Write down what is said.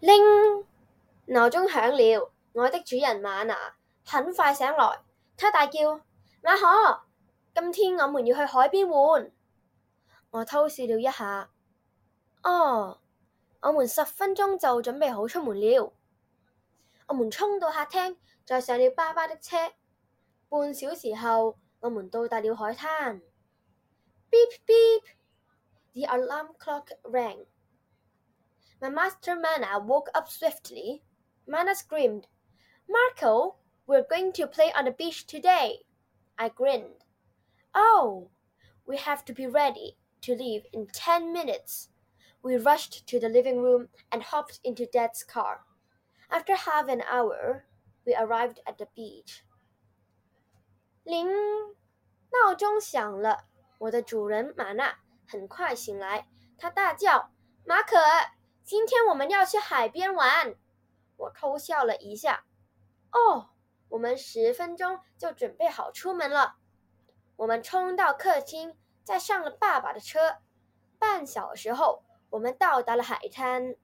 鈴！鬧鐘響了，我的主人馬拿很快醒來，他大叫：馬可，今天我們要去海邊玩。我偷笑了一下。哦，我們10分鐘就準備好出門了。我們衝到客廳，再上了爸爸的車。半小時後，我們到達了海灘。Beep beep! The alarm clock rang. My master Mana woke up swiftly. Mana screamed, Marco, we're going to play on the beach today. I grinned. Oh, we have to be ready to leave in 10 minutes. We rushed to the living room and hopped into Dad's car. After half an hour, we arrived at the beach. 铃！闹钟响了，我的主人玛娜很快醒来，她大叫：马可，今天我们要去海边玩。我偷笑了一下。哦，我们10分钟就准备好出门了。我们冲到客厅，再上了爸爸的车。半小时后，我们到达了海滩。